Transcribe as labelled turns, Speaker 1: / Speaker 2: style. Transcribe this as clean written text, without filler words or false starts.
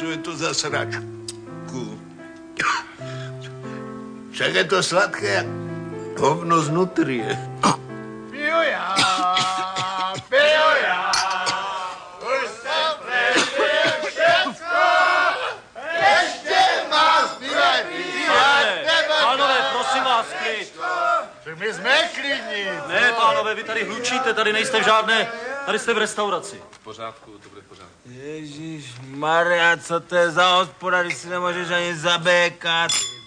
Speaker 1: Co je to za sračku? Však je to sladké jak hovno z nutrie.
Speaker 2: Piju já, už jsem přežil všecko, ještě má zbývat
Speaker 3: Pánové, prosím vás, klid.
Speaker 2: My jsme klidní.
Speaker 3: Ne, pánové, vy tady hlučíte, tady nejste v žádné, tady jste v restauraci.
Speaker 4: V pořádku, to bude v pořádku.
Speaker 5: Ježíš Maria, co to je za hospoda, když si nemůžeš ani zabékat?